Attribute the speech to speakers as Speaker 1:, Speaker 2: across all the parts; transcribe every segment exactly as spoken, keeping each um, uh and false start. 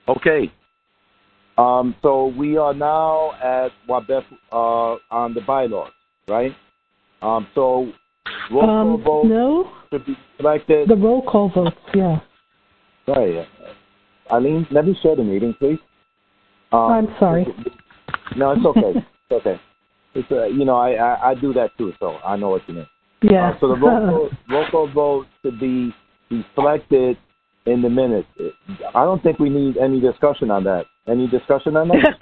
Speaker 1: Okay. Um, so we are now at Wabeth uh, on the bylaws, right? Um, so roll call
Speaker 2: Um,
Speaker 1: vote
Speaker 2: no,
Speaker 1: should be selected.
Speaker 2: the roll call votes, yeah.
Speaker 1: Right. Eileen, let me share the meeting, please. Um,
Speaker 2: I'm sorry.
Speaker 1: No, it's okay. It's okay. It's uh, you know, I, I I do that too, so I know what you mean.
Speaker 2: Yeah.
Speaker 1: Uh, so the roll call, roll call vote should be reflected in the minutes. I don't think we need any discussion on that. Any discussion on that?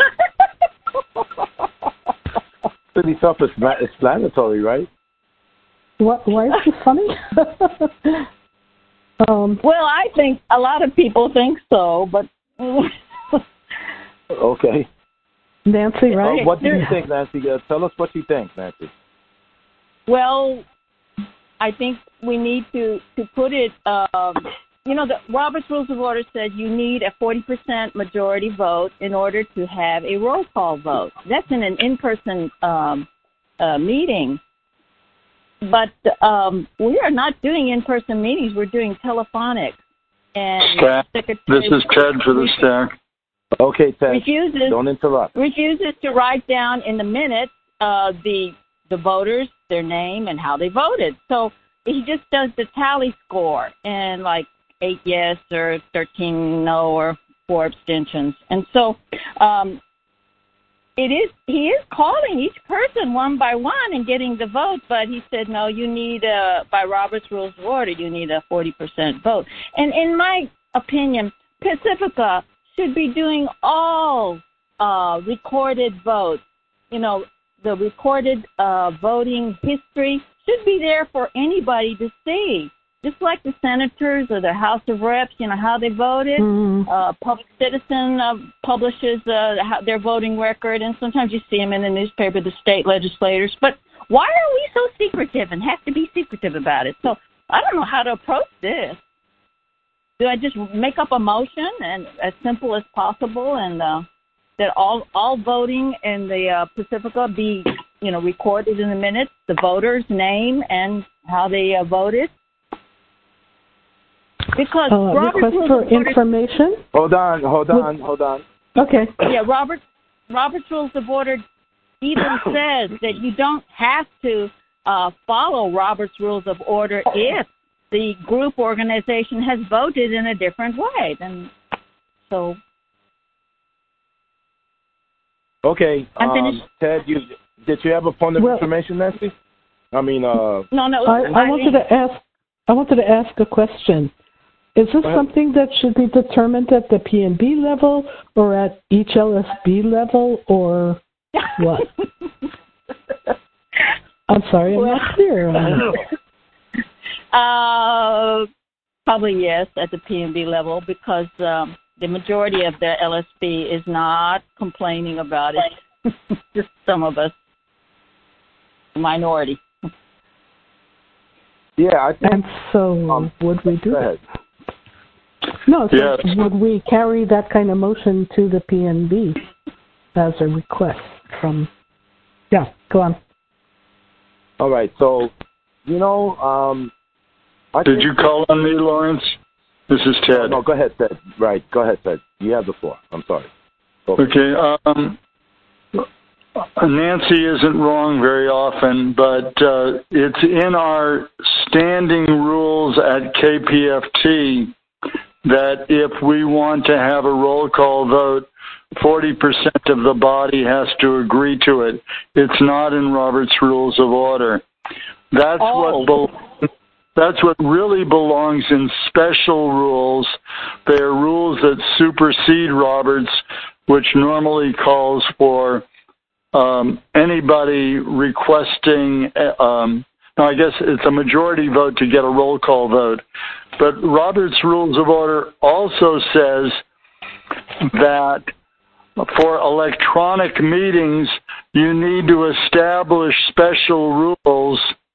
Speaker 1: Pretty self-explanatory, right?
Speaker 2: What? Why is this funny? um,
Speaker 3: well, I think a lot of people think so, but
Speaker 1: okay.
Speaker 2: Nancy, right?
Speaker 1: Uh, what do you think, Nancy? Uh, tell us what you think, Nancy.
Speaker 3: Well, I think we need to, to put it, um, you know, the Robert's Rules of Order said you need a forty percent majority vote in order to have a roll call vote. That's in an in-person um, uh, meeting. But um, we are not doing in-person meetings. We're doing telephonic. And
Speaker 4: Stack. This is Ted for the stack.
Speaker 1: Okay, Ted.
Speaker 3: Refuses,
Speaker 1: Don't interrupt.
Speaker 3: Refuses to write down in the minutes uh, the the voters, their name, and how they voted. So he just does the tally score and like eight yes or thirteen no or four abstentions. And so um, it is he is calling each person one by one and getting the vote, but he said, no, you need, a, by Robert's Rules of Order, you need a forty percent vote. And in my opinion, Pacifica should be doing all uh, recorded votes. You know, the recorded uh, voting history should be there for anybody to see. Just like the senators or the House of Reps, you know, how they voted.
Speaker 2: Mm-hmm.
Speaker 3: Uh, Public Citizen uh, publishes uh, their voting record, and sometimes you see them in the newspaper, the state legislators. But why are we so secretive and have to be secretive about it? So I don't know how to approach this. Do I just make up a motion and as simple as possible, and uh, that all all voting in the uh, Pacifica be, you know, recorded in the minutes, the voter's name and how they uh, voted? Because
Speaker 2: uh,
Speaker 3: Robert
Speaker 2: request for information?
Speaker 1: Hold on, hold on, hold on.
Speaker 2: Okay.
Speaker 3: Yeah, Robert Robert's Rules of Order even says that you don't have to uh, follow Robert's Rules of Order if the group organization has voted in a different way. Then, so.
Speaker 1: Okay,
Speaker 3: I'm
Speaker 1: um,
Speaker 3: finished.
Speaker 1: Ted, you, did you have a point of
Speaker 2: Well,
Speaker 1: information, Nancy? I mean, uh...
Speaker 3: No, no.
Speaker 2: I, I wanted to ask. I wanted to ask a question. Is this something that should be determined at the P N B level or at each L S B level or what? I'm sorry, I'm
Speaker 3: well,
Speaker 2: not clear on it.
Speaker 3: Uh, probably yes, at the P N B level, because um, the majority of the L S B is not complaining about it. Just some of us, minority.
Speaker 1: Yeah, I think...
Speaker 2: And so
Speaker 1: um,
Speaker 2: would we do
Speaker 1: go
Speaker 2: that?
Speaker 1: ahead.
Speaker 2: No, so
Speaker 4: Yes.
Speaker 2: would we carry that kind of motion to the P N B as a request from... Yeah, go on.
Speaker 1: All right, so, you know, um... I
Speaker 4: Did
Speaker 1: think-
Speaker 4: you call on me, Lawrence? This is Ted.
Speaker 1: No, no, go ahead, Ted. Right, go ahead, Ted. You have the floor. I'm sorry. Go
Speaker 4: Okay, um... Nancy isn't wrong very often, but uh, it's in our standing rules at K P F T that if we want to have a roll call vote, forty percent of the body has to agree to it. It's not in Robert's Rules of Order. That's
Speaker 3: Oh.
Speaker 4: what be- that's what really belongs in special rules. They are rules that supersede Roberts, which normally calls for Um, anybody requesting, um, no, I guess it's a majority vote to get a roll call vote. But Robert's Rules of Order also says that for electronic meetings, you need to establish special rules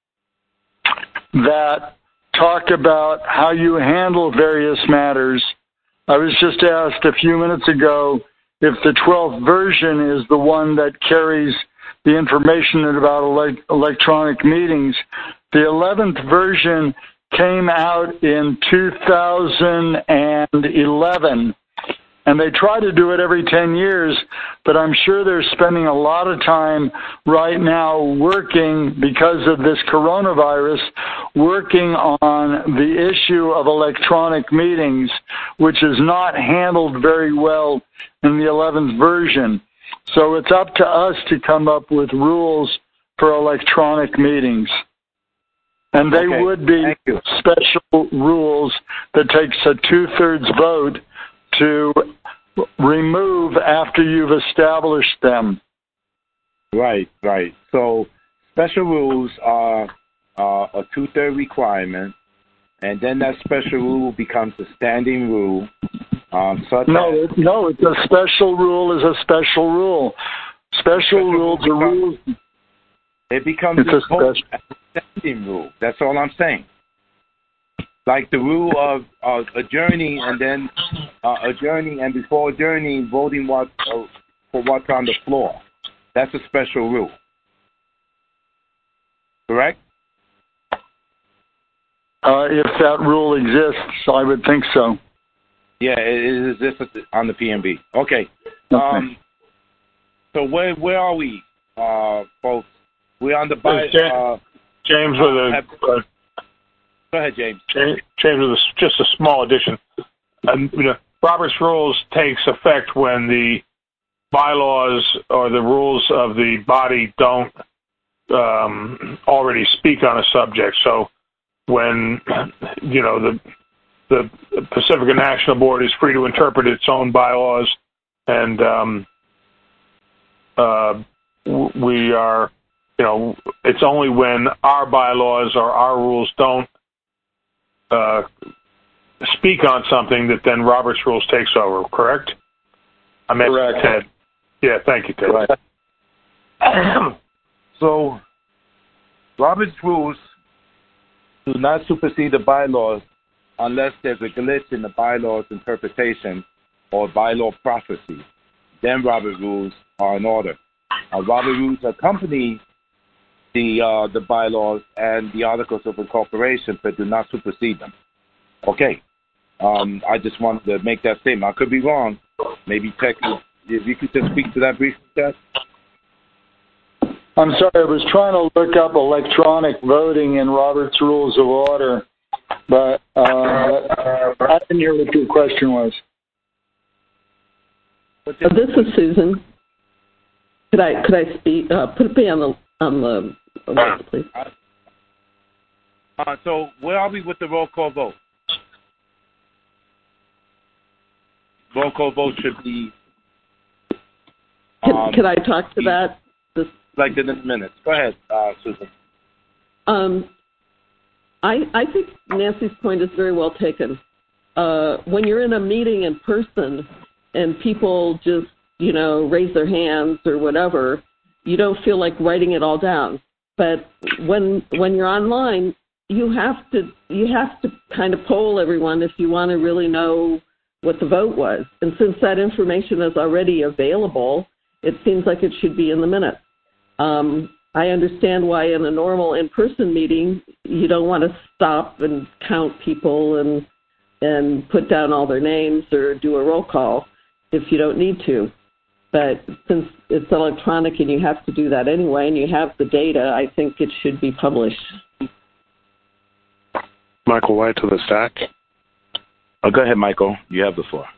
Speaker 4: that talk about how you handle various matters. I was just asked a few minutes ago if the twelfth version is the one that carries the information about ele- electronic meetings. The eleventh version came out in two thousand eleven, And they try to do it every ten years, but I'm sure they're spending a lot of time right now working, because of this coronavirus, working on the issue of electronic meetings, which is not handled very well in the eleventh version. So it's up to us to come up with rules for electronic meetings. And they
Speaker 1: Okay,
Speaker 4: would be special rules that takes a two-thirds vote to remove after you've established them.
Speaker 1: Right, right. So special rules are uh, a two-third requirement, and then that special rule becomes a standing rule. Um, such
Speaker 4: no,
Speaker 1: as,
Speaker 4: no, it's a special rule is a special rule. Special, special rules are rules.
Speaker 1: It becomes
Speaker 4: it's a special
Speaker 1: standing rule. That's all I'm saying. Like the rule of uh, adjourning and then uh, adjourning and before adjourning, voting what, uh, for what's on the floor. That's a special rule. Correct?
Speaker 4: Uh, if that rule exists, I would think so.
Speaker 1: Yeah, it exists on the P M B. Okay. Um, so where where are we, uh, folks? We're on the by. Uh,
Speaker 5: James with a. Uh,
Speaker 1: go ahead, James.
Speaker 5: James, James with a, just a small addition. Um, you know, Robert's Rules takes effect when the bylaws or the rules of the body don't um, already speak on a subject. So when you know the the Pacifica National Board is free to interpret its own bylaws, and um, uh, we are. You know, it's only when our bylaws or our rules don't uh, speak on something that then Robert's Rules takes over, correct? I'm
Speaker 4: correct.
Speaker 5: Ted. Yeah, thank you, Ted.
Speaker 1: Right. So, Robert's Rules do not supersede the bylaws unless there's a glitch in the bylaws interpretation or bylaw prophecy. Then Robert's Rules are in order. Uh, Robert's Rules accompany the uh, the bylaws and the articles of incorporation, but do not supersede them. Okay. Um, I just wanted to make that statement. I could be wrong. Maybe Tech, if you could just speak to that briefly, Tech.
Speaker 4: I'm sorry, I was trying to look up electronic voting in Robert's Rules of Order, but uh, I didn't hear what your question was.
Speaker 6: This is Susan. Could I could I speak? Uh, put me on the on the list, please.
Speaker 1: Uh, so where are we with the roll call vote? Roll call vote should be.
Speaker 6: Can,
Speaker 1: um,
Speaker 6: can I talk to that? This,
Speaker 1: like in a minute. Go ahead, uh, Susan.
Speaker 6: Um, I I think Nancy's point is very well taken. Uh, when you're in a meeting in person and people just you know raise their hands or whatever, you don't feel like writing it all down. But when when you're online, you have to you have to kind of poll everyone if you want to really know what the vote was. And since that information is already available, it seems like it should be in the minutes. Um, I understand why in a normal in-person meeting you don't want to stop and count people and and put down all their names or do a roll call if you don't need to. But since it's electronic and you have to do that anyway and you have the data, I think it should be published.
Speaker 7: Michael White to the stack.
Speaker 1: Oh, go ahead, Michael. You have the floor.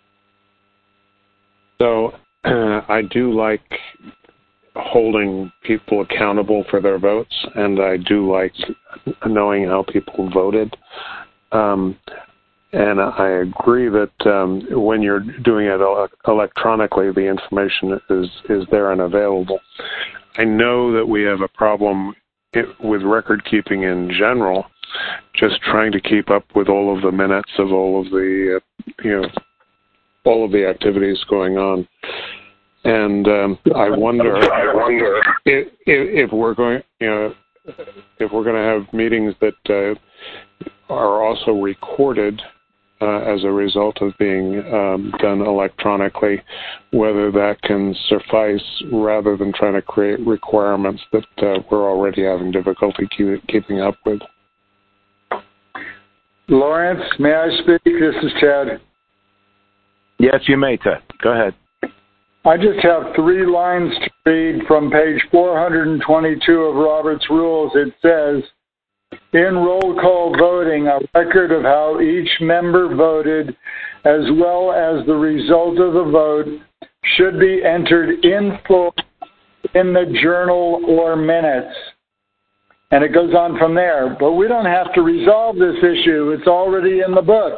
Speaker 7: So uh, I do like holding people accountable for their votes, and I do like knowing how people voted. Um, and I agree that um, when you're doing it ele- electronically, the information is, is there and available. I know that we have a problem it, with record keeping in general, just trying to keep up with all of the minutes of all of the, uh, you know, all of the activities going on. And um, I wonder, I wonder if, if, if we're going, you know, if we're going to have meetings that uh, are also recorded uh, as a result of being um, done electronically, whether that can suffice rather than trying to create requirements that uh, we're already having difficulty keep, keeping up with.
Speaker 4: Lawrence, may I speak? This is Ted.
Speaker 1: Yes, you may, Ted. Go ahead.
Speaker 4: I just have three lines to read from page four hundred twenty-two of Robert's Rules. It says, in roll call voting, a record of how each member voted, as well as the result of the vote, should be entered in full in the journal or minutes. And it goes on from there. But we don't have to resolve this issue. It's already in the book.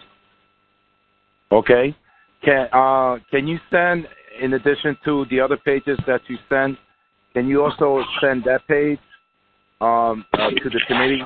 Speaker 1: Okay. Can uh, can you send, in addition to the other pages that you send, can you also send that page um, uh, to the committee?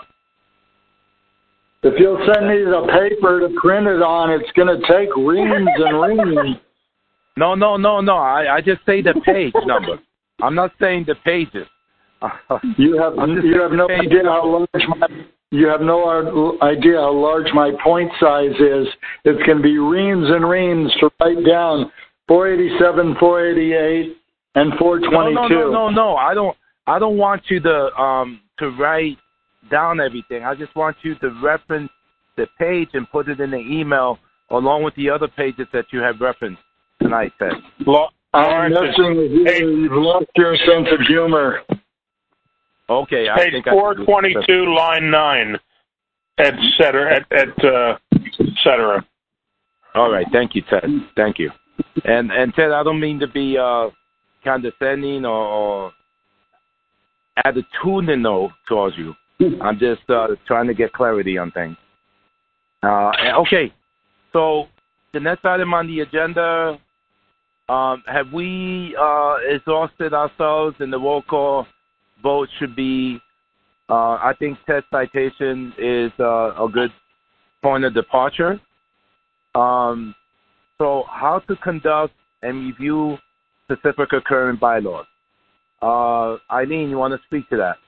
Speaker 4: If you'll send me the paper to print it on, it's going to take reams and reams.
Speaker 1: No, no, no, no. I, I just say the page number. I'm not saying the pages.
Speaker 4: You have you have no idea how large my you have no idea how large my point size is. It's going to be reams and reams to write down four eighty-seven, four eighty-eight, and four twenty-two.
Speaker 1: No, no, no, no, no. I don't. I don't want you to um to write down everything. I just want you to reference the page and put it in the email along with the other pages that you have referenced tonight, Ted.
Speaker 4: I'm messing with you. You've lost your sense of humor.
Speaker 1: Okay, I
Speaker 5: page
Speaker 1: think
Speaker 5: four twenty-two, line nine, et cetera, et, et, uh, et cetera.
Speaker 1: All right, thank you, Ted. Thank you. And and Ted, I don't mean to be uh, condescending or, or attitudinal towards you. I'm just uh, trying to get clarity on things. Uh, okay, so the next item on the agenda, um, have we uh, exhausted ourselves in the roll call? Vote should be, uh, I think Ted's citation is uh, a good point of departure. Um, so how to conduct and review specific current bylaws. Uh, Eileen, you want to speak to that?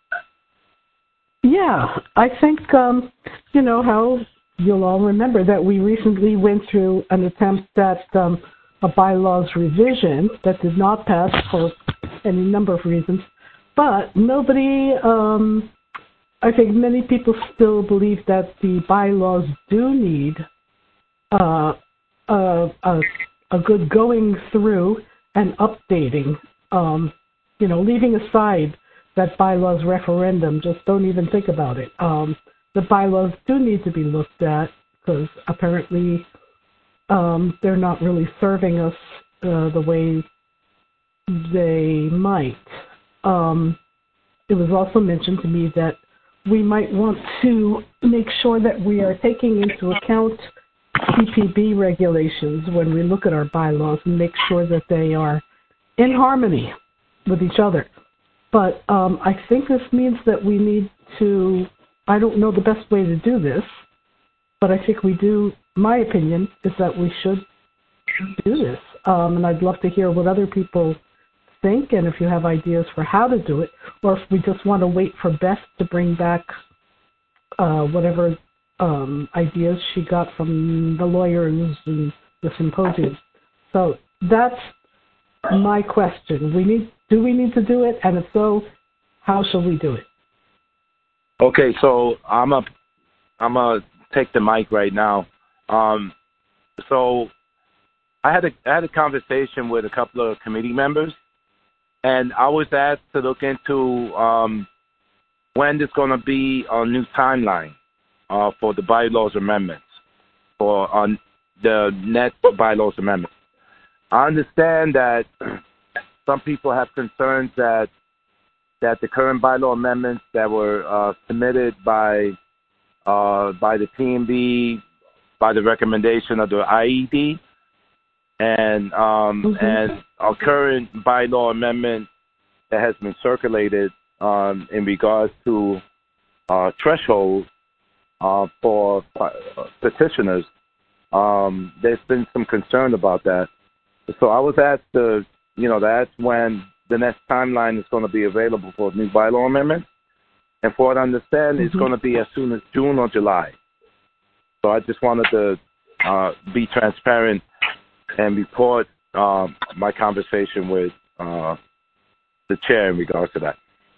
Speaker 2: Yeah, I think, um, you know, how you'll all remember that we recently went through an attempt at um, a bylaws revision that did not pass for any number of reasons. But nobody, um, I think many people still believe that the bylaws do need uh, a, a, a good going through and updating. Um, you know, leaving aside that bylaws referendum, just don't even think about it. Um, the bylaws do need to be looked at because apparently um, they're not really serving us uh, the way they might. Um, it was also mentioned to me that we might want to make sure that we are taking into account C P B regulations when we look at our bylaws and make sure that they are in harmony with each other. But um, I think this means that we need to, I don't know the best way to do this, but I think we do, my opinion is that we should do this. Um, and I'd love to hear what other people think, and if you have ideas for how to do it, or if we just want to wait for Beth to bring back uh, whatever um, ideas she got from the lawyers and the symposium. So that's my question. We need, do we need to do it? And if so, how shall we do it?
Speaker 1: Okay, so I'm a, I'm gonna take the mic right now. Um, so I had a I had a conversation with a couple of committee members, and I was asked to look into um, when there's going to be a new timeline uh, for the bylaws amendments, for on the next bylaws amendment. I understand that some people have concerns that that the current bylaw amendments that were uh, submitted by uh, by the P M B, by the recommendation of the I E D, and um, mm-hmm. and our current bylaw amendment that has been circulated um, in regards to uh, threshold uh, for petitioners. Um, there's been some concern about that. So I was asked to, you know, that's when the next timeline is going to be available for new bylaw amendments. And for what I understand, mm-hmm. it's going to be as soon as June or July. So I just wanted to uh, be transparent and report um, my conversation with uh, the chair in regards to that.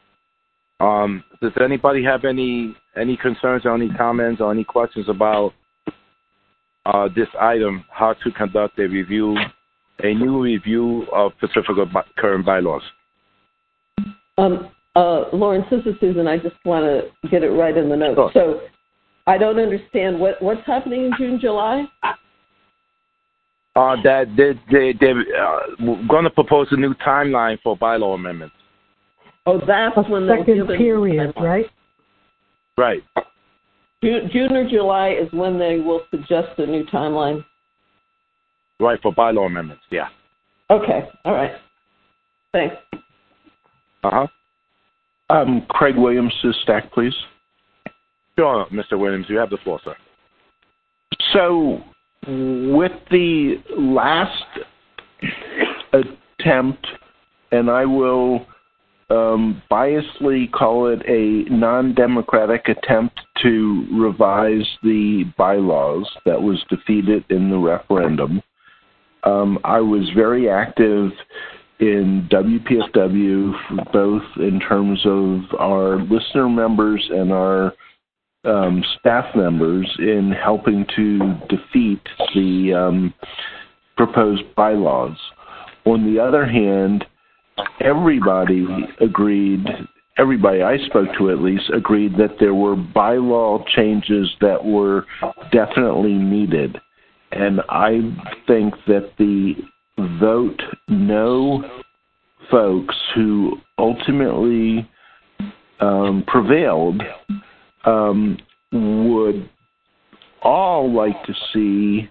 Speaker 1: Um, does anybody have any any concerns or any comments or any questions about uh, this item, how to conduct a review, a new review of Pacifica by, current bylaws.
Speaker 6: Um, uh, Lawrence, this is Susan. I just want to get it right in the notes.
Speaker 1: Sure.
Speaker 6: So I don't understand what, what's happening in June, July?
Speaker 1: Uh, that they, they, they're uh, going to propose a new timeline for bylaw amendments.
Speaker 6: Oh, that's
Speaker 2: A
Speaker 6: when they'll
Speaker 2: second
Speaker 6: give it-
Speaker 2: period, right?
Speaker 1: Right.
Speaker 6: June, June or July is when they will suggest a new timeline.
Speaker 1: Right, for bylaw amendments, yeah.
Speaker 6: Okay, all right. Thanks.
Speaker 1: Uh-huh.
Speaker 8: Um, Craig Williams to Stack, please.
Speaker 1: Sure, Mister Williams, you have the floor, sir.
Speaker 8: So, with the last attempt, and I will um, biasly call it a non-democratic attempt to revise the bylaws that was defeated in the referendum, um, I was very active in W P F W, both in terms of our listener members and our um, staff members in helping to defeat the um, proposed bylaws. On the other hand, everybody agreed, everybody I spoke to at least, agreed that there were bylaw changes that were definitely needed. And I think that the vote no folks who ultimately um, prevailed um, would all like to see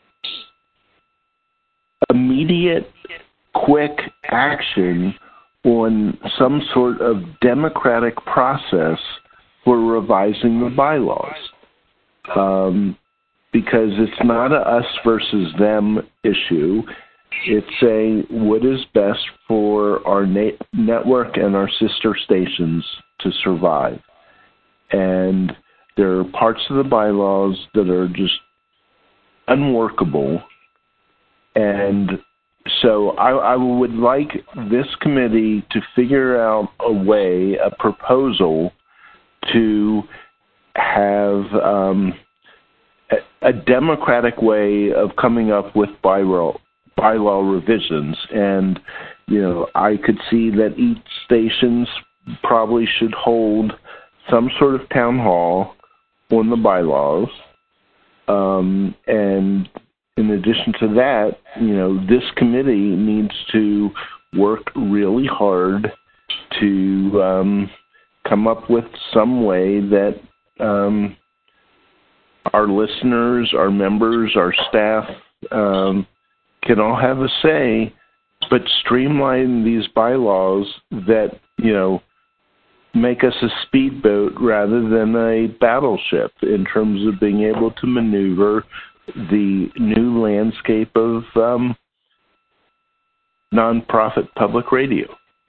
Speaker 8: immediate, quick action on some sort of democratic process for revising the bylaws. Um, because it's not a us versus them issue. It's a what is best for our na- network and our sister stations to survive. And there are parts of the bylaws that are just unworkable. And so I, I would like this committee to figure out a way, a proposal to have um, a, a democratic way of coming up with bylaw, bylaw revisions. And, you know, I could see that each stations probably should hold some sort of town hall on the bylaws. Um, and in addition to that, you know, this committee needs to work really hard to um, come up with some way that um, our listeners, our members, our staff um, can all have a say, but streamline these bylaws that, you know, make us a speedboat rather than a battleship in terms of being able to maneuver the new landscape of um, nonprofit public radio.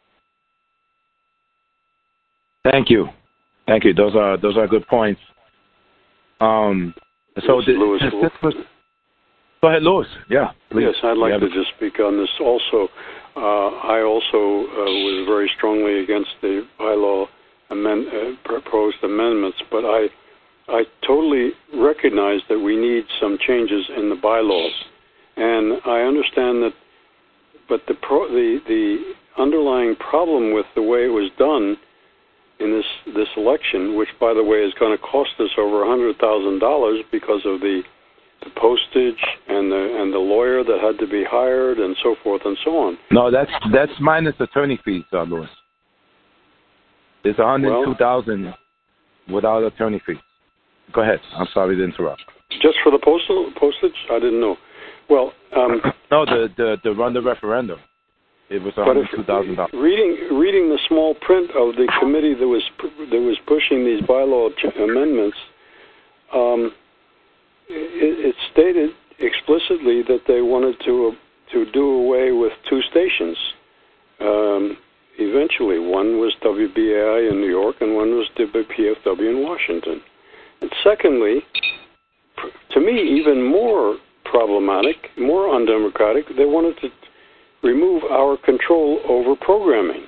Speaker 1: Thank you. Thank you. Those are those are good points. Um, so the,
Speaker 9: Louis,
Speaker 1: this was, go ahead, Louis. Yeah, please.
Speaker 9: Yes, I'd like
Speaker 1: yeah.
Speaker 9: to just speak on this also. Uh, I also uh, was very strongly against the bylaw amend, uh, proposed amendments, but I I totally recognize that we need some changes in the bylaws, and I understand that. But the pro, the the underlying problem with the way it was done in this this election, which by the way is going to cost us over a hundred thousand dollars because of the the postage and the and the lawyer that had to be hired and so forth and so on.
Speaker 1: No, that's that's minus attorney fees, uh, Louis. It's a hundred two thousand well, without attorney fees. Go ahead. I'm sorry to interrupt.
Speaker 9: Just for the postal postage? I didn't know. Well, um,
Speaker 1: no, the the the run the referendum. It was a hundred two thousand dollars.
Speaker 9: Reading reading the small print of the committee that was that was pushing these bylaw ch- amendments. Um, It, it stated explicitly that they wanted to uh, to do away with two stations. Um, eventually, one was W B A I in New York, and one was W P F W in Washington. And secondly, pr- to me, even more problematic, more undemocratic, they wanted to remove our control over programming.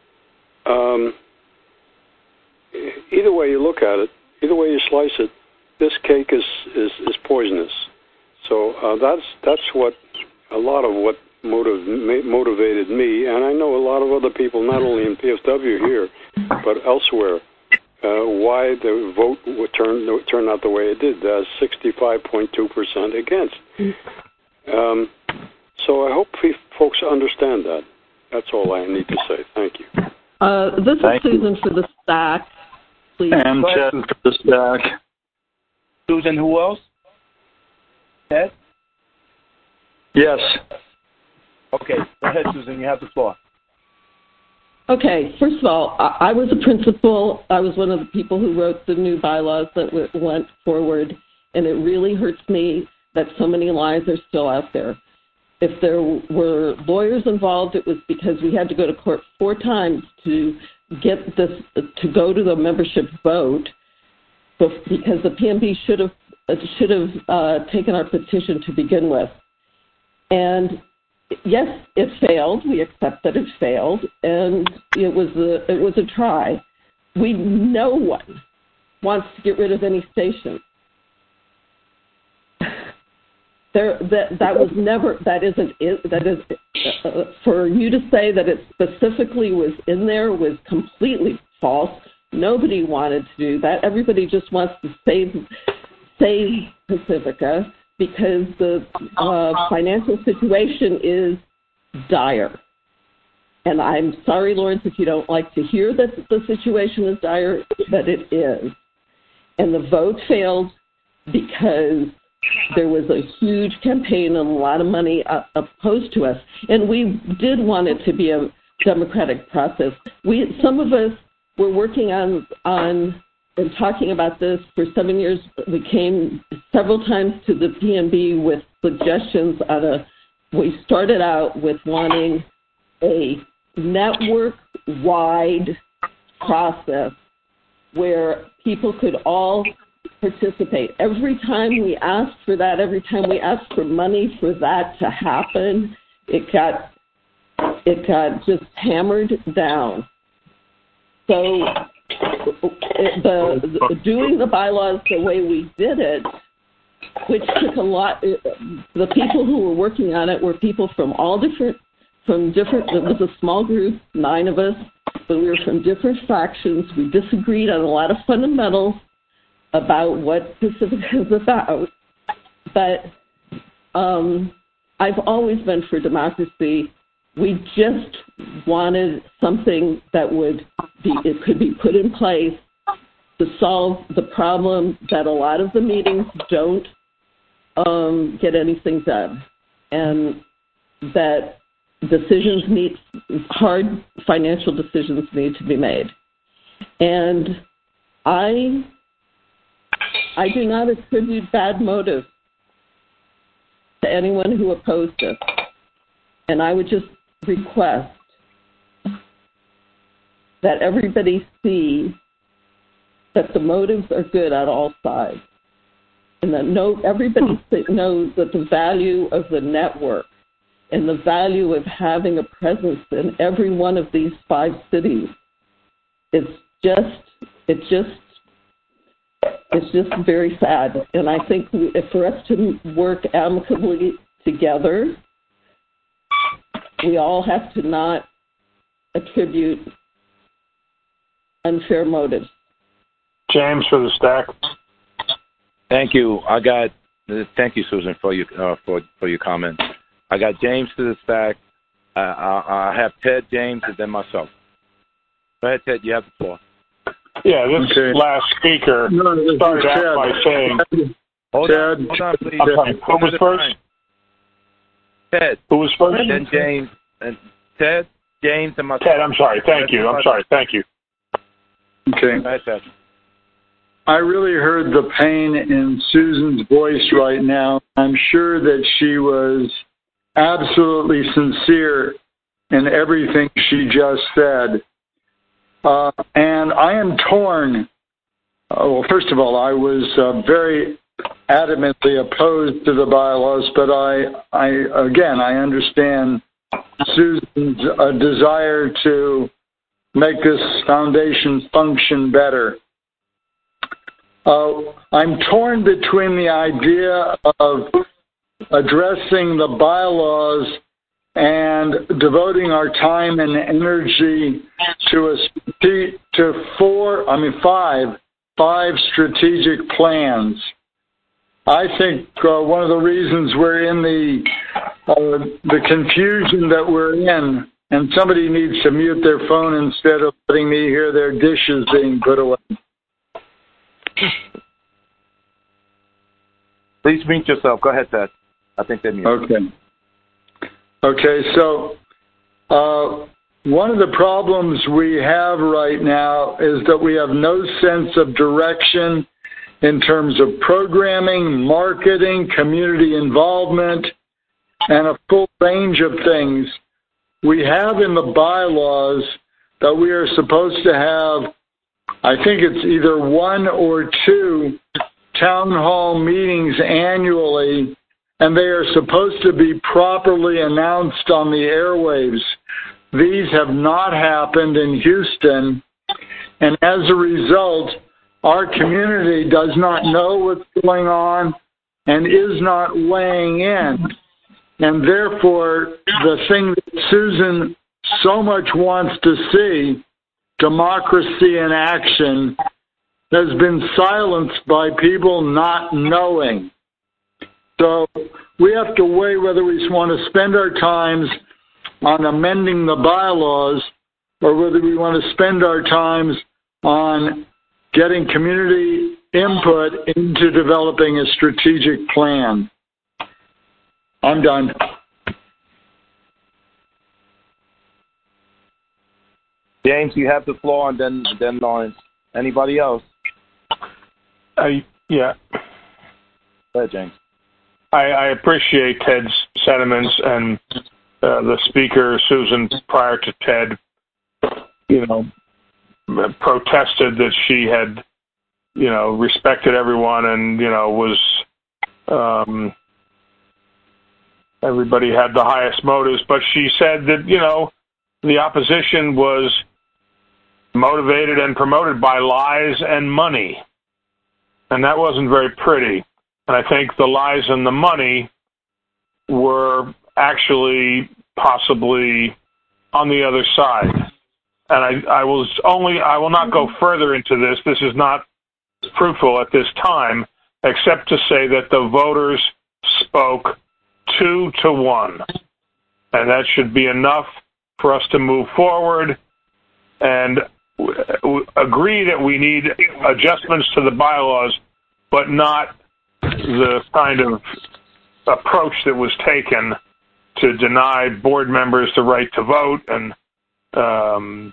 Speaker 9: Um, either way you look at it, either way you slice it. this cake is is, is poisonous. So uh, that's that's what a lot of what motiv- motivated me, and I know a lot of other people, not only in P F W here, but elsewhere, uh, why the vote would turn turn out the way it did. Uh, sixty-five point two percent against. Um, so I hope folks understand that. That's all I need to say. Thank you.
Speaker 6: Uh, this
Speaker 1: Thank
Speaker 6: is Susan for the stack, please.
Speaker 4: And Ted for the stack.
Speaker 1: Susan, who else? Ted?
Speaker 4: Yes.
Speaker 1: Okay, go ahead, Susan. You have the floor.
Speaker 6: Okay, first of all, I, I was a principal. I was one of the people who wrote the new bylaws that w- went forward, and it really hurts me that so many lies are still out there. If there were lawyers involved, it was because we had to go to court four times to get this, to go to the membership vote, because the P M B should have should have uh, taken our petition to begin with. And yes, it failed. We accept that it failed, and it was a it was a try. We no one wants to get rid of any station. There, that that was never. That isn't. That is uh, for you to say that it specifically was in there was completely false. Nobody wanted to do that. Everybody just wants to save save Pacifica because the uh, financial situation is dire. And I'm sorry, Lawrence, if you don't like to hear that the situation is dire, but it is. And the vote failed because there was a huge campaign and a lot of money uh, opposed to us. And we did want it to be a democratic process. We, some of us were working on, on and talking about this for seven years. We came several times to the P M B with suggestions on a, we started out with wanting a network-wide process where people could all participate. Every time we asked for that, every time we asked for money for that to happen, it got it got just hammered down. So the, the doing the bylaws the way we did it, which took a lot, the people who were working on it were people from all different, from different, it was a small group, nine of us, but we were from different factions. We disagreed on a lot of fundamentals about what Pacifica is about. But um, I've always been for democracy. We just wanted something that would be, it could be put in place to solve the problem that a lot of the meetings don't um, get anything done, and that decisions need, hard financial decisions need to be made. And I, I do not attribute bad motive to anyone who opposed it. And I would just request that everybody see that the motives are good on all sides, and that no, everybody knows that the value of the network and the value of having a presence in every one of these five cities is just, it just, it's just very sad. And I think if for us to work amicably together, we all have to not attribute unfair motives.
Speaker 5: James for the stack.
Speaker 1: Thank you. I got. Thank you, Susan, for your uh, for for your comment. I got James to the stack. Uh, I, I have Ted, James, and then myself. Go ahead, Ted. You have the floor.
Speaker 5: Yeah, this
Speaker 4: Okay.
Speaker 5: last speaker
Speaker 4: No, this
Speaker 5: started
Speaker 4: is
Speaker 5: out
Speaker 4: Ted.
Speaker 5: by saying.
Speaker 1: Hold
Speaker 4: Ted.
Speaker 1: on, hold on, please.
Speaker 5: I'm sorry, who was first?
Speaker 1: Ted.
Speaker 5: Who was first?
Speaker 1: Then James and Ted, James, and myself.
Speaker 5: Ted, I'm sorry. Thank you. I'm sorry. Thank you.
Speaker 4: Okay.
Speaker 1: Go ahead, Ted.
Speaker 4: I really heard the pain in Susan's voice right now. I'm sure that she was absolutely sincere in everything she just said. Uh, and I am torn. Uh, well, first of all, I was uh, very adamantly opposed to the bylaws, but I, I again, I understand Susan's uh, desire to make this foundation function better. uh, I'm torn between the idea of addressing the bylaws and devoting our time and energy to a to four, I mean five, five strategic plans. I think uh, one of the reasons we're in the uh, the confusion that we're in, and somebody needs to mute their phone instead of letting me hear their dishes being put away.
Speaker 1: Please mute yourself. Go ahead, Ted. I think they're muted.
Speaker 4: Okay. Okay, so uh, one of the problems we have right now is that we have no sense of direction in terms of programming, marketing, community involvement, and a full range of things. We have in the bylaws that we are supposed to have, I think it's either one or two town hall meetings annually, and they are supposed to be properly announced on the airwaves. These have not happened in Houston, and as a result, our community does not know what's going on and is not weighing in. And therefore, the thing that Susan so much wants to see, democracy in action, has been silenced by people not knowing. So we have to weigh whether we want to spend our times on amending the bylaws or whether we want to spend our times on getting community input into developing a strategic plan. I'm done.
Speaker 1: James, you have the floor, and then then Lawrence. Anybody else?
Speaker 5: I yeah.
Speaker 1: Go ahead, James.
Speaker 5: I, I appreciate Ted's sentiments, and uh, the speaker, Susan, prior to Ted, you know, protested that she had, you know, respected everyone and, you know, was, um, everybody had the highest motives, but she said that, you know, the opposition was motivated and promoted by lies and money. And that wasn't very pretty. And I think the lies and the money were actually possibly on the other side. And I, I will only, I will not go further into this. This is not fruitful at this time, except to say that the voters spoke two to one. And that should be enough for us to move forward and w- agree that we need adjustments to the bylaws, but not the kind of approach that was taken to deny board members the right to vote and um,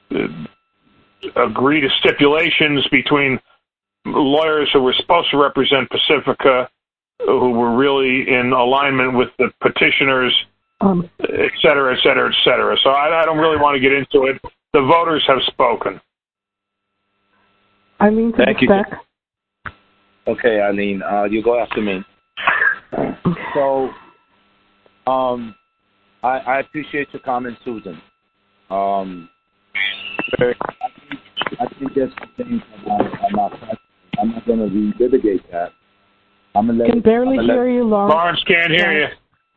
Speaker 5: agree to stipulations between lawyers who were supposed to represent Pacifica, who were really in alignment with the petitioners, um, et cetera, et cetera, et cetera. So I, I don't really want to get into it. The voters have spoken.
Speaker 2: Eileen, to
Speaker 1: Thank you.
Speaker 2: back.
Speaker 1: Okay, Eileen, uh, you go after me. So, um, I, I appreciate your comment, Susan. Um, I think, I think there's some things about I'm not, I'm not going to relitigate that. I'm gonna let
Speaker 2: can barely
Speaker 1: let,
Speaker 2: hear you, Lawrence.
Speaker 5: Lawrence can't hear you.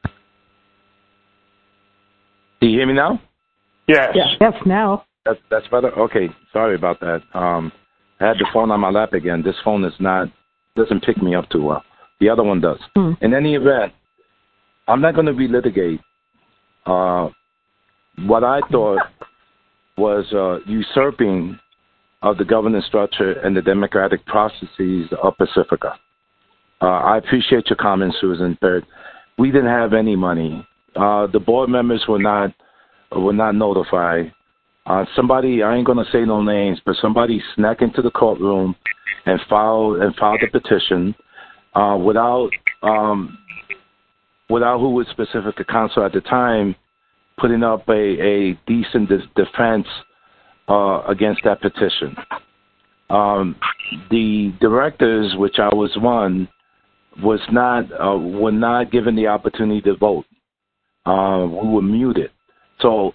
Speaker 1: Do you hear me now?
Speaker 5: Yes.
Speaker 2: Yes, yes now.
Speaker 1: That's, that's better? Okay, sorry about that. Um, I had the phone on my lap again. This phone is not, doesn't pick me up too well. The other one does. Hmm. In any event, I'm not going to relitigate uh, what I thought was uh, usurping of the governance structure and the democratic processes of Pacifica. Uh, I appreciate your comments, Susan, but we didn't have any money. Uh, the board members were not were not notified. Uh, somebody, I ain't going to say no names, but somebody snuck into the courtroom and filed and filed a petition uh, without um, without who was Pacifica counsel at the time putting up a, a decent de- defense uh, against that petition. Um, the directors, which I was one, was not uh, were not given the opportunity to vote. Uh, we were muted. So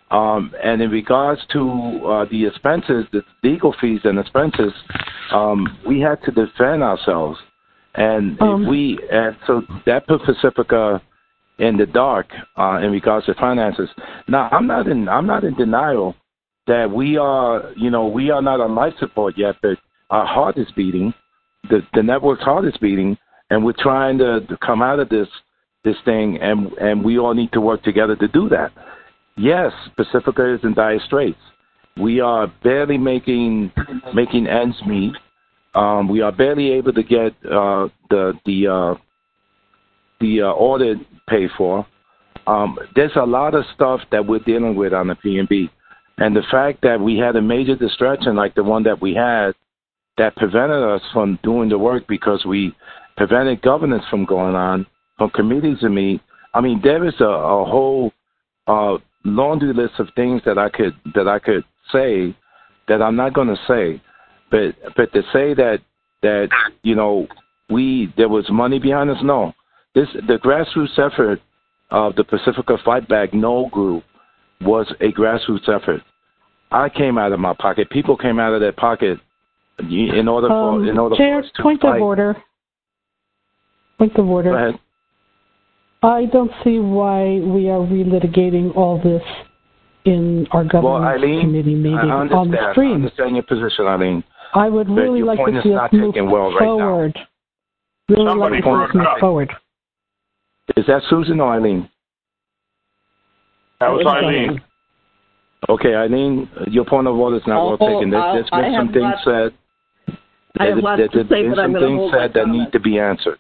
Speaker 1: Um, and in regards to uh, the expenses, the legal fees and expenses, um, we had to defend ourselves. And
Speaker 2: Um,
Speaker 1: if we, and so that put Pacifica in the dark uh, in regards to finances. Now, I'm not in, I'm not in denial that we are, you know, we are not on life support yet, but our heart is beating, the the network's heart is beating, and we're trying to, to come out of this this thing, and and we all need to work together to do that. Yes, Pacifica is in dire straits. We are barely making making ends meet. Um, we are barely able to get uh, the the uh, the uh, audit paid for. Um, there's a lot of stuff that we're dealing with on the P N B, and the fact that we had a major distraction like the one that we had that prevented us from doing the work because we prevented governance from going on, from committees to meet. I mean, there is a, a whole uh, laundry list of things that I could that I could say that I'm not going to say, but but to say that that you know we there was money behind us, no. This the grassroots effort of the Pacifica Fight Back No group was a grassroots effort. I came out of my pocket. People came out of their pocket in order for
Speaker 2: um,
Speaker 1: in order
Speaker 2: Chair,
Speaker 1: for us to
Speaker 2: point
Speaker 1: fight.
Speaker 2: of order. Point of order.
Speaker 1: Go ahead.
Speaker 2: I don't see why we are relitigating all this in our governance
Speaker 1: well, Eileen,
Speaker 2: committee meeting
Speaker 1: I understand,
Speaker 2: on the stream.
Speaker 1: I understand your position, Eileen.
Speaker 2: I would
Speaker 1: but
Speaker 2: really
Speaker 1: your
Speaker 2: like
Speaker 1: point
Speaker 2: to
Speaker 1: is
Speaker 2: see us
Speaker 1: not
Speaker 2: move
Speaker 1: taken well right
Speaker 2: forward.
Speaker 1: now.
Speaker 2: Really
Speaker 5: Somebody
Speaker 2: like to see us
Speaker 5: broke
Speaker 2: move
Speaker 5: up.
Speaker 2: forward.
Speaker 1: Is that Susan or Eileen?
Speaker 5: That was Eileen.
Speaker 1: Okay, Eileen, your point of order is not well
Speaker 6: Oh,
Speaker 1: taken. There,
Speaker 6: I'll-
Speaker 1: there's
Speaker 6: I
Speaker 1: been
Speaker 6: have
Speaker 1: some things
Speaker 6: lots-
Speaker 1: said.
Speaker 6: I have
Speaker 1: there-
Speaker 6: lots
Speaker 1: there-
Speaker 6: to say,
Speaker 1: there's
Speaker 6: but I'm
Speaker 1: some
Speaker 6: going to
Speaker 1: things
Speaker 6: hold my
Speaker 1: said that need
Speaker 6: comments.
Speaker 1: to be answered.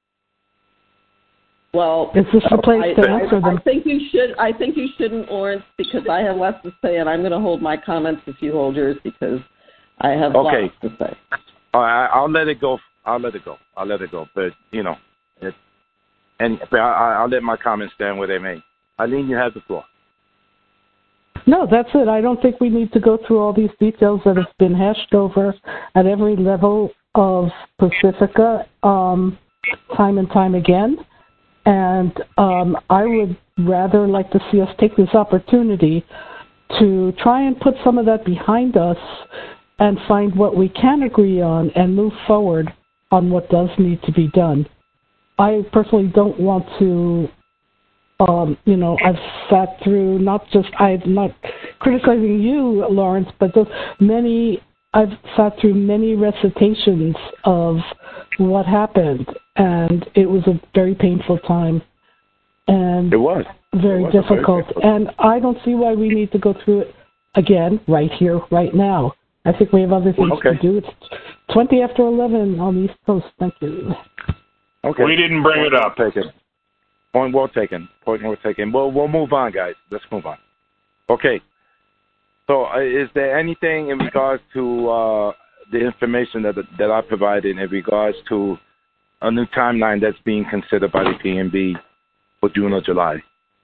Speaker 6: Well,
Speaker 2: Is this the place
Speaker 6: I,
Speaker 2: to
Speaker 6: I,
Speaker 2: answer
Speaker 6: I
Speaker 2: them?
Speaker 6: think you should. I think you shouldn't, Lawrence, because I have lots to say, and I'm going to hold my comments if you hold yours because I have
Speaker 1: Okay.
Speaker 6: lots to say.
Speaker 1: All right, I'll let it go. I'll let it go. I'll let it go. But you know, it, and but I, I'll let my comments stand where they may. Eileen, you have the floor.
Speaker 2: No, that's it. I don't think we need to go through all these details that have been hashed over at every level of Pacifica um, time and time again. And um, I would rather like to see us take this opportunity to try and put some of that behind us and find what we can agree on and move forward on what does need to be done. I personally don't want to Um, you know, I've sat through not just, I'm not criticizing you, Lawrence, but the many, I've sat through many recitations of what happened, and it was a very painful time. And
Speaker 1: It was.
Speaker 2: very
Speaker 1: It was a very
Speaker 2: difficult.
Speaker 1: painful
Speaker 2: And I don't see why we need to go through it again right here, right now. I think we have other things
Speaker 1: Okay.
Speaker 2: to do. It's twenty after eleven on the East Coast. Thank you.
Speaker 1: Okay.
Speaker 5: We didn't bring it up.
Speaker 1: Take it. Point well taken. Point well taken. We'll, we'll move on, guys. Let's move on. Okay. So uh, is there anything in regards to uh, the information that that I provided in regards to a new timeline that's being considered by the P N B for June or July?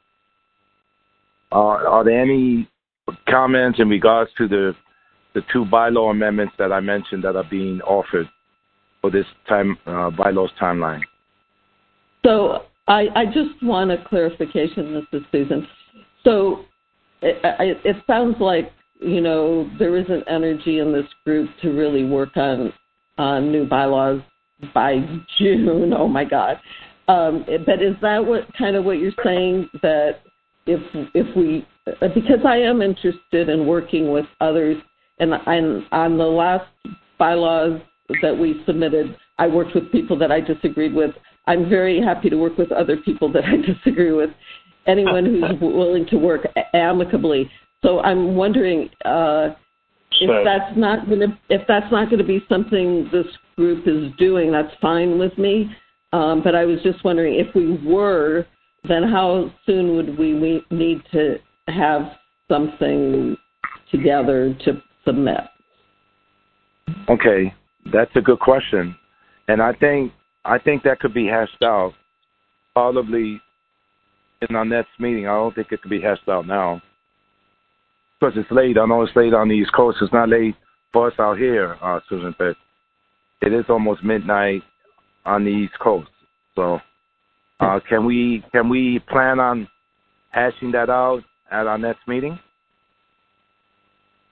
Speaker 1: Uh, are there any comments in regards to the the two bylaw amendments that I mentioned that are being offered for this time uh, bylaws timeline?
Speaker 6: So I, I just want a clarification, this is Susan. So it, it, it sounds like, you know, there isn't energy in this group to really work on on new bylaws by June. Oh my God! Um, but is that what kind of what you're saying, that if if we, because I am interested in working with others, and I'm, on the last bylaws that we submitted, I worked with people that I disagreed with. I'm very happy to work with other people that I disagree with, anyone who's willing to work amicably. So I'm wondering uh, if
Speaker 5: So-
Speaker 6: that's not going to if that's not going to be something this group is doing. That's fine with me. Um, but I was just wondering, if we were, then how soon would we, we need to have something together to submit?
Speaker 1: Okay, that's a good question, and I think I think that could be hashed out probably in our next meeting. I don't think it could be hashed out now because it's late. I know it's late on the East Coast. It's not late for us out here, uh, Susan, but it is almost midnight on the East Coast. So, uh, can we can we plan on hashing that out at our next meeting?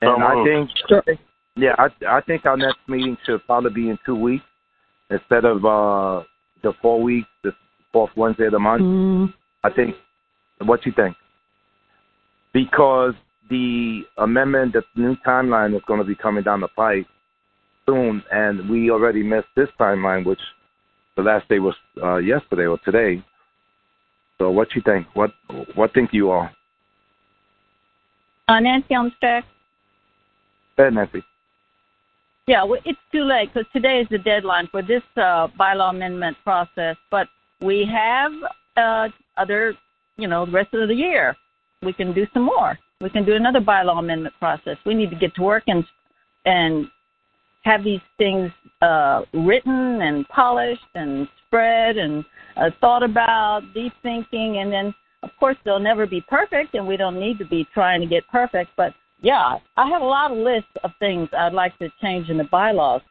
Speaker 1: And
Speaker 5: So
Speaker 1: I
Speaker 5: moved.
Speaker 1: think,
Speaker 6: Sure.
Speaker 1: yeah, I, I think our next meeting should probably be in two weeks instead of uh, the four weeks, the fourth Wednesday of the month.
Speaker 2: Mm,
Speaker 1: I think, what you think? Because the amendment, the new timeline is going to be coming down the pipe soon, and we already missed this timeline, which the last day was uh, yesterday or today. So what you think? What what think you all?
Speaker 3: Uh, Nancy on the stack?
Speaker 1: Go ahead, Nancy.
Speaker 3: Yeah, well, it's too late because today is the deadline for this uh, bylaw amendment process. But we have uh, other, you know, the rest of the year. We can do some more. We can do another bylaw amendment process. We need to get to work and and have these things uh, written and polished and spread and uh, thought about, deep thinking, and then, of course, they'll never be perfect, and we don't need to be trying to get perfect. But, yeah, I have a lot of lists of things I'd like to change in the bylaws.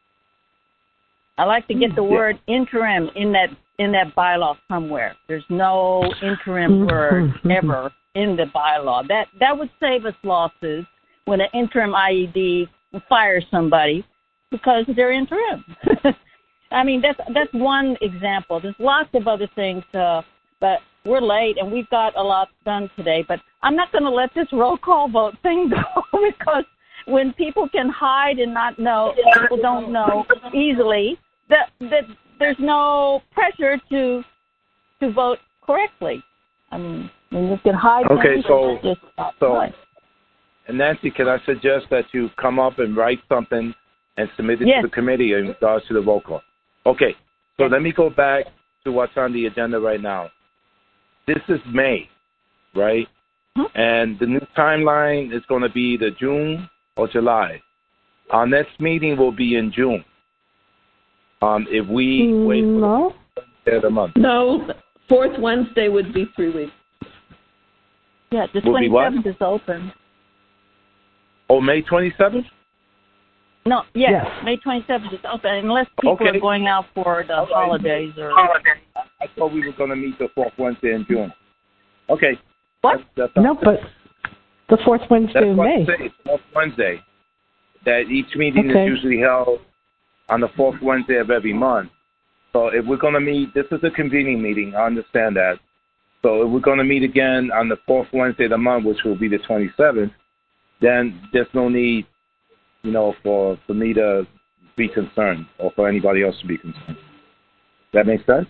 Speaker 3: I like to get the
Speaker 1: Yeah.
Speaker 3: word interim in that in that bylaw somewhere. There's no interim word ever in the bylaw. That that would save us lawsuits when an interim I E D fires somebody because they're interim. I mean, that's that's one example. There's lots of other things, uh, but we're late and we've got a lot done today. But I'm not going to let this roll call vote thing go because when people can hide and not know, people don't know easily, that that there's no pressure to to vote correctly. I mean, when you can hide
Speaker 1: Okay,
Speaker 3: things,
Speaker 1: so-
Speaker 3: it's just not
Speaker 1: so-
Speaker 3: right.
Speaker 1: And Nancy, can I suggest that you come up and write something and submit it
Speaker 3: Yes.
Speaker 1: to the committee in regards to the roll call? Okay, so let me go back to what's on the agenda right now. This is May, right?
Speaker 3: Hmm?
Speaker 1: And the new timeline is going to be the June or July. Our next meeting will be in June. Um, if we wait for
Speaker 2: no.
Speaker 1: the end of the month.
Speaker 6: No, fourth Wednesday would be three weeks.
Speaker 3: Yeah, the
Speaker 1: Will be what?
Speaker 3: twenty-seventh is open.
Speaker 1: Oh, May twenty-seventh?
Speaker 3: No, yes,
Speaker 2: Yes.
Speaker 3: May twenty-seventh is open unless people
Speaker 1: Okay.
Speaker 3: are going out for the holidays or.
Speaker 1: I thought we were going to meet the fourth Wednesday in June. Okay.
Speaker 3: What?
Speaker 1: That's, that's
Speaker 2: No, but the fourth Wednesday
Speaker 1: That's
Speaker 2: of
Speaker 1: what
Speaker 2: May.
Speaker 1: I'm saying, fourth Wednesday. That each meeting
Speaker 2: Okay.
Speaker 1: is usually held on the fourth Wednesday of every month. So if we're going to meet, this is a convening meeting, I understand that. So if we're going to meet again on the fourth Wednesday of the month, which will be the twenty-seventh, then there's no need, you know, for, for me to be concerned or for anybody else to be concerned. That makes sense?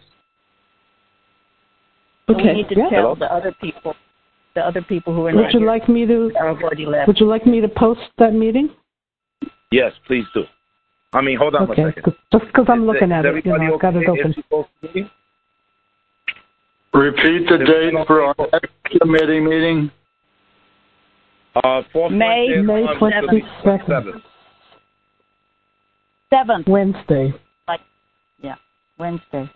Speaker 3: We
Speaker 6: Okay.
Speaker 3: need to
Speaker 2: Yeah.
Speaker 3: tell the other people, the other people who are
Speaker 2: Would
Speaker 3: not
Speaker 2: you
Speaker 3: here.
Speaker 2: like me to?
Speaker 3: I've already left.
Speaker 2: Would you like me to post that meeting?
Speaker 1: Yes, please do. I mean, hold on
Speaker 2: Okay,
Speaker 1: a second.
Speaker 2: 'cause- just because I'm
Speaker 1: Is-
Speaker 2: looking
Speaker 1: is
Speaker 2: at it, you know,
Speaker 1: everybody
Speaker 2: I've got it
Speaker 1: okay if
Speaker 2: open.
Speaker 1: she posts the meeting?
Speaker 4: Repeat the date for our next committee meeting.
Speaker 1: Uh, fourth
Speaker 3: May-
Speaker 1: Wednesday of the
Speaker 2: May
Speaker 1: month, which will be
Speaker 2: twenty-second.
Speaker 1: twenty-seventh.
Speaker 3: Seventh,
Speaker 2: Wednesday.
Speaker 3: yeah, Wednesday.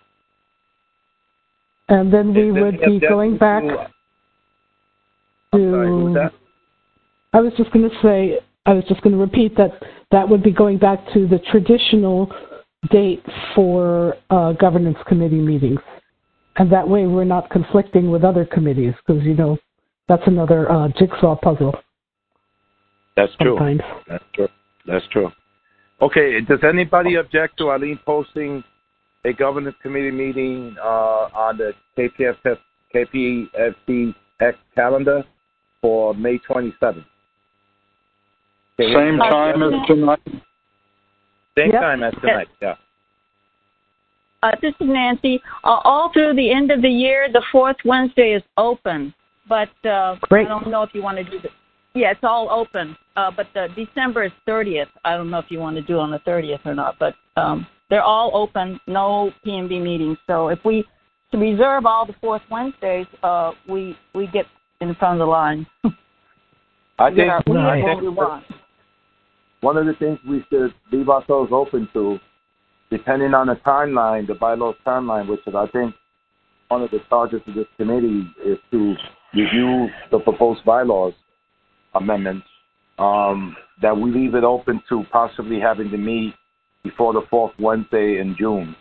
Speaker 2: And then we
Speaker 1: Is there
Speaker 2: would
Speaker 1: any
Speaker 2: be going
Speaker 1: objection
Speaker 2: back
Speaker 1: to- I'm sorry, who was
Speaker 2: to,
Speaker 1: that?
Speaker 2: I was just going to say, I was just going to repeat that that would be going back to the traditional date for uh, governance committee meetings. And that way we're not conflicting with other committees because, you know, that's another uh, jigsaw puzzle
Speaker 1: That's true.
Speaker 2: sometimes.
Speaker 1: That's true. That's true. Okay, does anybody object to Eileen posting a governance committee meeting uh, on the K P F F, K P F C X calendar for May twenty-seventh? Okay,
Speaker 4: Same time as tonight.
Speaker 1: Same
Speaker 2: Yep.
Speaker 1: time as tonight, yeah.
Speaker 3: Uh, this is Nancy. Uh, all through the end of the year, the fourth Wednesday is open, but uh,
Speaker 2: Great.
Speaker 3: I don't know if you want to do the. Yeah, it's all open, uh, but the December is thirtieth. I don't know if you want to do on the thirtieth or not, but um, they're all open. No P M B meetings. So if we to reserve all the fourth Wednesdays, uh, we we get in front of the line.
Speaker 1: I
Speaker 3: we
Speaker 1: think,
Speaker 3: get our, we
Speaker 1: I
Speaker 3: get what
Speaker 1: think
Speaker 3: we want.
Speaker 1: one of the things we should leave ourselves open to, depending on the timeline, the bylaws timeline, which is, I think, one of the charges of this committee is to review the proposed bylaws amendments, um, that we leave it open to possibly having to meet before the fourth Wednesday in June.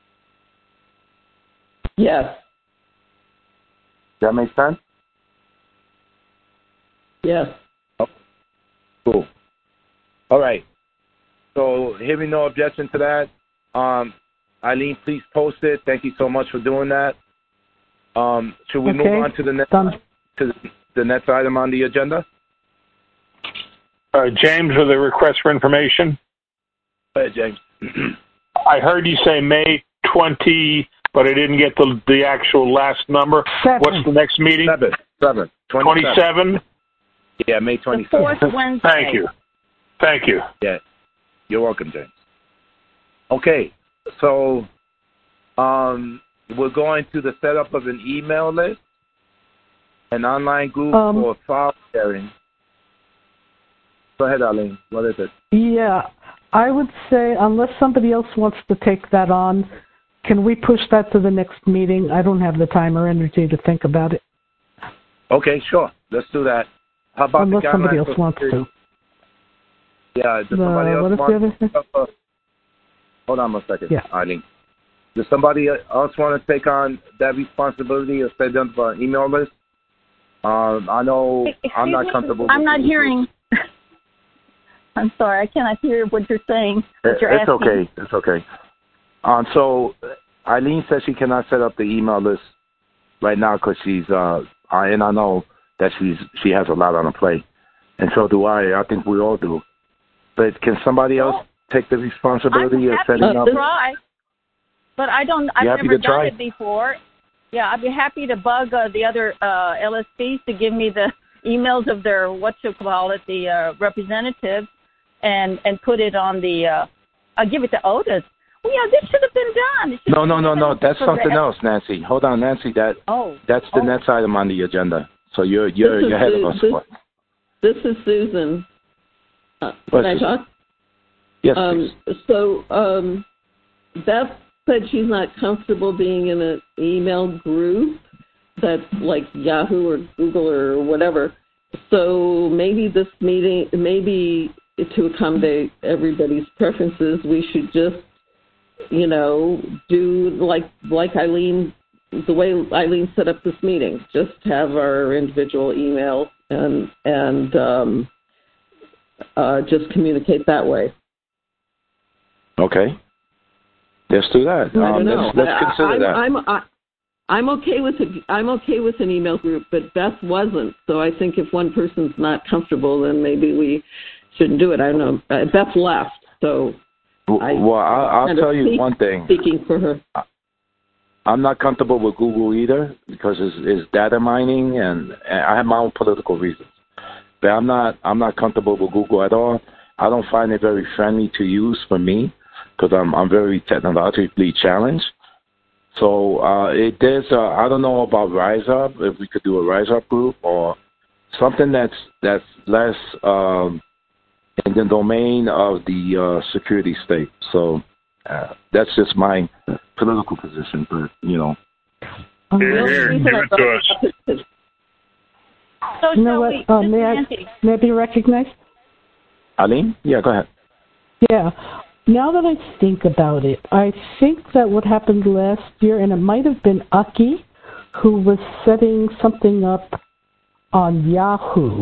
Speaker 6: Yes.
Speaker 1: Does that make sense?
Speaker 6: Yes.
Speaker 1: Cool. All right. So hearing no objection to that, um, Eileen, please post it. Thank you so much for doing that. Um, should we
Speaker 2: okay.
Speaker 1: move on to the next
Speaker 2: Done.
Speaker 1: to the next item on the agenda?
Speaker 5: Uh, James, with a request for information.
Speaker 1: Go ahead, James.
Speaker 5: I heard you say May twentieth, but I didn't get the the actual last number.
Speaker 2: Seven.
Speaker 5: What's the next meeting?
Speaker 1: Seven. Seven.
Speaker 5: twenty-seven?
Speaker 1: Yeah, May
Speaker 3: The
Speaker 1: twenty-seventh.
Speaker 3: fourth Wednesday.
Speaker 5: Thank you. Thank you.
Speaker 1: Yeah. You're welcome, James. Okay. So um, we're going to the setup of an email list, an online group
Speaker 2: Um,
Speaker 1: for file sharing. Go ahead, Eileen. What is it?
Speaker 2: Yeah, I would say unless somebody else wants to take that on, can we push that to the next meeting? I don't have the time or energy to think about it.
Speaker 1: Okay, sure. Let's do that. How about
Speaker 2: Unless
Speaker 1: the
Speaker 2: somebody
Speaker 1: guidelines
Speaker 2: else
Speaker 1: for
Speaker 2: wants
Speaker 1: security?
Speaker 2: to.
Speaker 1: Yeah, does
Speaker 2: The-
Speaker 1: somebody else
Speaker 2: what is
Speaker 1: want
Speaker 2: the other thing?
Speaker 1: to uh, hold on a second,
Speaker 2: Yeah.
Speaker 1: Eileen. Does somebody else want to take on that responsibility or set them for an email list? Um, I know
Speaker 3: Excuse
Speaker 1: I'm not
Speaker 3: me?
Speaker 1: comfortable.
Speaker 3: I'm
Speaker 1: with
Speaker 3: not
Speaker 1: this.
Speaker 3: hearing. I'm sorry, I cannot hear what you're saying. What you're
Speaker 1: It's
Speaker 3: asking.
Speaker 1: okay. It's okay. Um, so Eileen says she cannot set up the email list right now because she's uh, I, and I know that she's she has a lot on her plate, and so do I. I think we all do. But can somebody else take the responsibility
Speaker 3: I'm
Speaker 1: of
Speaker 3: happy
Speaker 1: setting
Speaker 3: to
Speaker 1: up?
Speaker 3: try, but I don't. I've
Speaker 1: You happy
Speaker 3: never
Speaker 1: to try?
Speaker 3: done it before. Yeah, I'd be happy to bug uh, the other uh, L S Ps to give me the emails of their what you call it, the uh, representatives, and and put it on the. Uh, I'll give it to Otis. Well, yeah, this should have been done. It should
Speaker 1: No,
Speaker 3: have
Speaker 1: no,
Speaker 3: been
Speaker 1: no, no.
Speaker 3: done
Speaker 1: That's
Speaker 3: for
Speaker 1: something
Speaker 3: the-
Speaker 1: else, Nancy. Hold on, Nancy. That
Speaker 3: Oh,
Speaker 1: that's the
Speaker 3: oh.
Speaker 1: next item on the agenda. So you're you're
Speaker 6: This is
Speaker 1: you're ahead of
Speaker 6: the-
Speaker 1: us.
Speaker 6: this-
Speaker 1: What?
Speaker 6: This is Susan. Uh,
Speaker 1: What's
Speaker 6: can I
Speaker 1: this?
Speaker 6: talk?
Speaker 1: Yes,
Speaker 6: Um,
Speaker 1: please.
Speaker 6: so um, Beth said she's not comfortable being in an email group that's like Yahoo or Google or whatever. So maybe this meeting, maybe to accommodate everybody's preferences, we should just, you know, do like like Eileen, the way Eileen set up this meeting. Just have our individual email and and um, uh, just communicate that way.
Speaker 1: Okay. Let's do that.
Speaker 6: I don't
Speaker 1: Um,
Speaker 6: know.
Speaker 1: let's let's
Speaker 6: I-
Speaker 1: consider
Speaker 6: I'm,
Speaker 1: that.
Speaker 6: I'm, I, I'm okay with a, I'm okay with an email group, but Beth wasn't. So I think if one person's not comfortable, then maybe we shouldn't do it. I don't know. Uh, Beth left, so I,
Speaker 1: well, I'll, I'll
Speaker 6: kind of
Speaker 1: tell you
Speaker 6: speak-
Speaker 1: one thing.
Speaker 6: Speaking for her.
Speaker 1: I'm not comfortable with Google either because it's, it's data mining, and, and I have my own political reasons. But I'm not I'm not comfortable with Google at all. I don't find it very friendly to use for me because I'm I'm very technologically challenged. So uh, it there's uh, I don't know about RiseUp, if we could do a RiseUp group or something that's that's less um, in the domain of the uh, security state. So uh, that's just my political position, but you know.
Speaker 2: Um,
Speaker 6: The only
Speaker 5: Here,
Speaker 6: reason
Speaker 5: give
Speaker 6: I
Speaker 5: it
Speaker 6: brought
Speaker 5: to
Speaker 6: it
Speaker 5: us.
Speaker 6: up is 'cause
Speaker 3: So
Speaker 2: You know
Speaker 3: shall
Speaker 2: what?
Speaker 3: we?
Speaker 2: Uh,
Speaker 3: this
Speaker 2: may
Speaker 3: is
Speaker 2: I
Speaker 3: Nancy.
Speaker 2: may I be recognized?
Speaker 1: Eileen? Yeah, go ahead.
Speaker 2: Yeah. Now that I think about it, I think that what happened last year, and it might have been Aki, who was setting something up on Yahoo.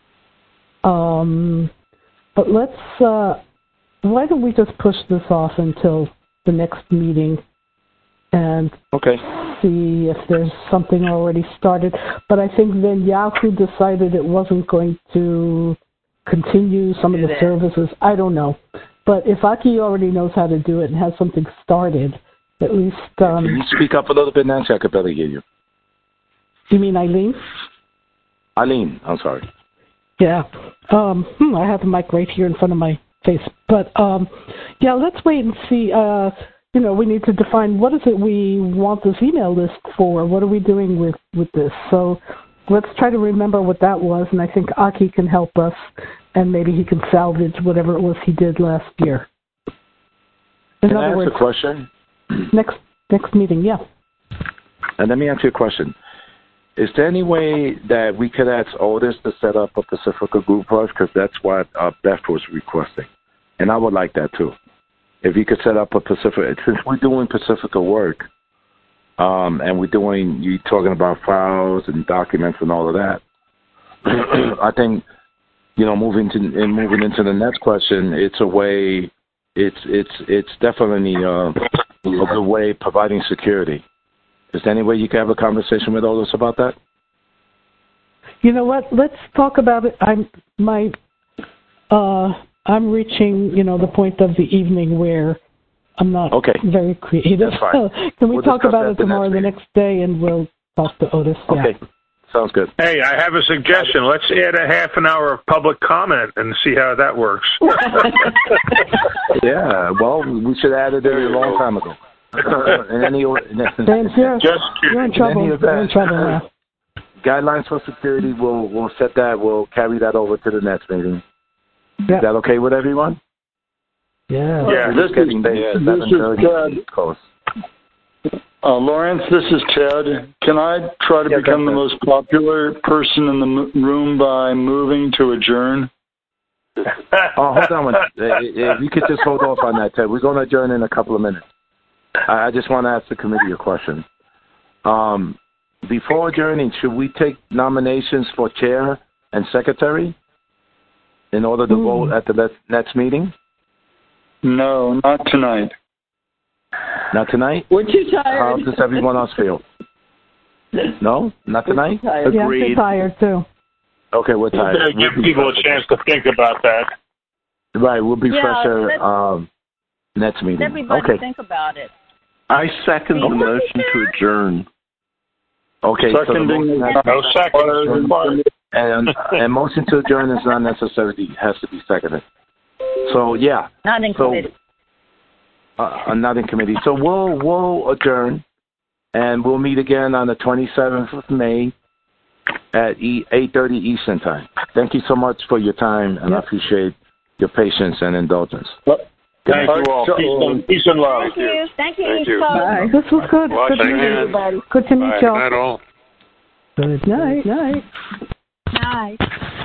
Speaker 2: Um, but let's, uh, why don't we just push this off until the next meeting and
Speaker 1: Okay.
Speaker 2: see if there's something already started. But I think then Yahoo decided it wasn't going to continue some of the services. I don't know. But if Aki already knows how to do it and has something started, at least... Um,
Speaker 1: Can you speak up a little bit, Nancy? I could barely hear you.
Speaker 2: You mean Eileen?
Speaker 1: Eileen, I'm sorry.
Speaker 2: Yeah. Um, hmm, I have the mic right here in front of my face. But, um, yeah, let's wait and see. Uh, you know, we need to define what is it we want this email list for. What are we doing with, with this? So let's try to remember what that was, and I think Aki can help us, and maybe he can salvage whatever it was he did last year. In
Speaker 1: Can I
Speaker 2: other
Speaker 1: ask
Speaker 2: words,
Speaker 1: a question?
Speaker 2: next next meeting, yeah.
Speaker 1: And let me ask you a question. Is there any way that we could ask Otis to set up a Pacifica group for us? Because that's what uh, Beth was requesting. And I would like that too. If you could set up a Pacifica, since we're doing Pacifica work, um, and we're doing, you talking about files and documents and all of that, I think you know, moving to and moving into the next question, it's a way. It's it's it's definitely uh, a good way providing security. Is there any way you can have a conversation with Otis about that?
Speaker 2: You know what? Let's talk about it. I'm my uh, I'm reaching, you know, the point of the evening where I'm not
Speaker 1: okay.
Speaker 2: very creative.
Speaker 1: That's fine.
Speaker 2: Can we
Speaker 1: we'll
Speaker 2: talk about it
Speaker 1: the
Speaker 2: tomorrow, the next day, and we'll talk to Otis?
Speaker 1: Okay,
Speaker 2: yeah.
Speaker 1: Sounds good.
Speaker 5: Hey, I have a suggestion. Let's add a half an hour of public comment and see how that works.
Speaker 1: Yeah, well, we should have added it a long time ago. in any, in,
Speaker 2: James, you're,
Speaker 5: Just
Speaker 2: you're in trouble.
Speaker 1: In event,
Speaker 2: you're in trouble now.
Speaker 1: Guidelines for security, we'll, we'll set that, we'll carry that over to the next meeting.
Speaker 2: Yeah.
Speaker 1: Is that okay with everyone?
Speaker 2: Yeah.
Speaker 5: Yeah,
Speaker 4: this is, yeah, this is
Speaker 1: close.
Speaker 4: Uh, Lawrence, this is Ted. Can I try to
Speaker 1: yeah,
Speaker 4: become the most popular person in the m- room by moving to adjourn?
Speaker 1: Oh, hold on one. If you could just hold off on that, Ted. We're going to adjourn in a couple of minutes. I, I just want to ask the committee a question. Um, before adjourning, should we take nominations for chair and secretary in order to mm. vote at the next meeting?
Speaker 4: No, not tonight.
Speaker 1: Not tonight?
Speaker 6: We're too tired.
Speaker 1: How does everyone else feel? No? Not tonight?
Speaker 6: Agreed.
Speaker 2: Yeah, I'm too tired, too.
Speaker 1: Okay, we're tired.
Speaker 5: We'll give people a chance to think about that.
Speaker 1: Right, we'll be
Speaker 3: yeah,
Speaker 1: fresher um, next meeting.
Speaker 3: Everybody
Speaker 1: okay.
Speaker 3: think about it.
Speaker 8: I second the motion to adjourn.
Speaker 1: Okay,
Speaker 4: Seconding
Speaker 1: so
Speaker 5: no, no second.
Speaker 1: And and motion to adjourn is not necessary; it has to be seconded. So yeah,
Speaker 3: not in
Speaker 1: so,
Speaker 3: committee.
Speaker 1: Uh, not in committee. So we'll we'll adjourn, and we'll meet again on the twenty-seventh of May at eight thirty Eastern time. Thank you so much for your time, and
Speaker 2: yep.
Speaker 1: I appreciate your patience and indulgence.
Speaker 5: Well, thank you all. Peace and, peace and love.
Speaker 3: Thank you. Thank you.
Speaker 9: Thank you.
Speaker 2: Bye. This was good.
Speaker 9: Watch
Speaker 2: good to
Speaker 9: your
Speaker 2: meet
Speaker 9: hands.
Speaker 2: everybody. Good to meet
Speaker 9: Bye.
Speaker 2: y'all.
Speaker 7: Good night, all.
Speaker 2: Good night. Night.
Speaker 3: Night.